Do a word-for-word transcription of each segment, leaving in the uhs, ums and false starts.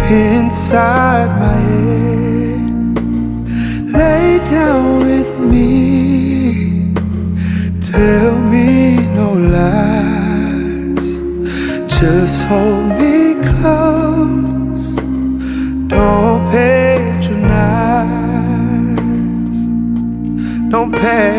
inside my head. Lay down with me, tell me no lies, just hold me close, don't patronize, don't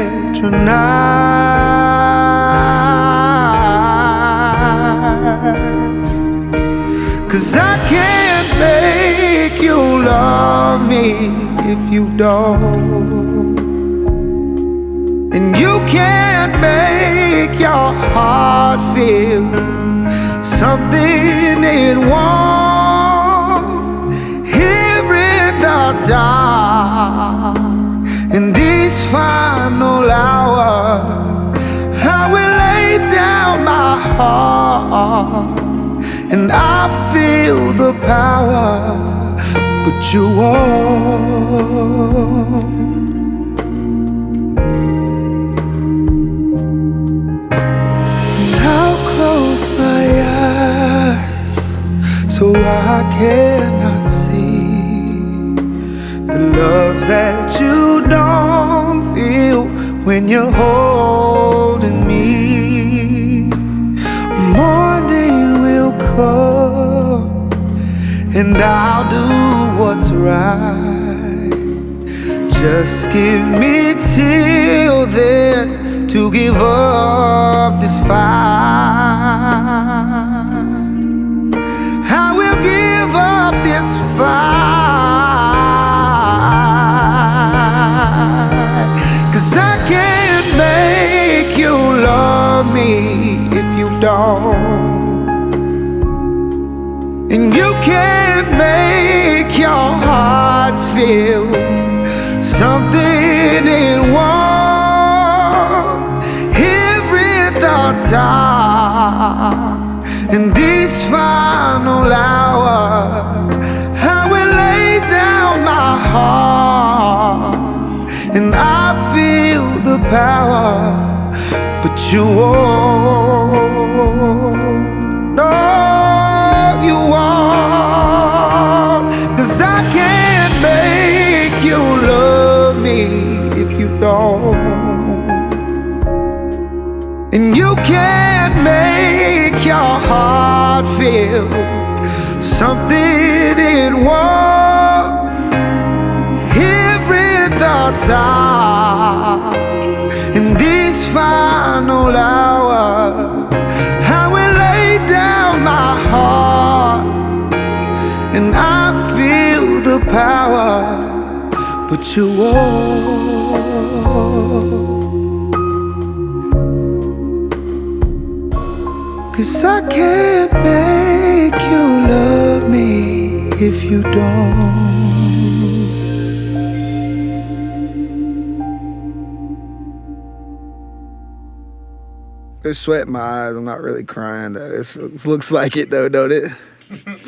patronize. 'Cause I can't make you love me if you don't, and you can't make your heart feel something it won't. Here in the dark, in these final hours, I will lay down my heart, and I feel the power, but you won't. I'll close my eyes so I cannot see the love that you don't feel when you're holding me. Morning will come and I'll do what's right. Just give me till then to give up this fight. I will give up this fight. 'Cause I can't make you love me if you don't, and you can't make your heart feel something it won't. Here in the dark, in these final hours, I will lay down my heart, and I feel the power, but you won't. No, you won't. 'Cause I can't make you love me if you don't, and you can't make your heart feel something it won't. Here in the dark, in these final hours, I will lay down my heart, and I feel the power, but you won't. 'Cause I can't make you love me if you don't. There's sweat in my eyes. I'm not really crying though. It's, it looks like it though, don't it?